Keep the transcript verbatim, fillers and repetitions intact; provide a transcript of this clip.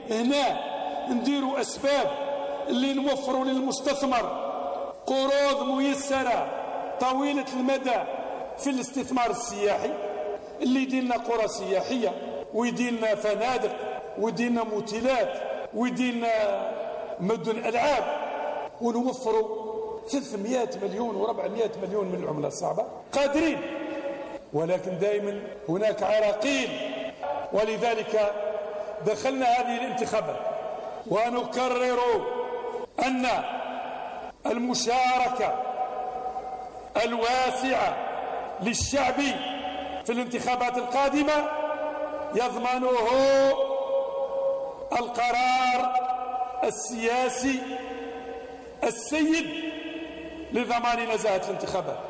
هنا نديروا أسباب اللي نوفروا للمستثمر قروض ميسرة طويلة المدى في الاستثمار السياحي، اللي يديرنا قرى سياحية ويديرنا فنادق ويديرنا موتيلات ويديرنا مدن ألعاب، ونوفروا ثلاثمائة مليون وأربعمائة مليون من العملة الصعبة قادرين، ولكن دائما هناك عراقيل. ولذلك دخلنا هذه الانتخابات ونكرر أن المشاركة الواسعة للشعب في الانتخابات القادمة يضمنه القرار السياسي السيد لضمان نزاهة الانتخابات.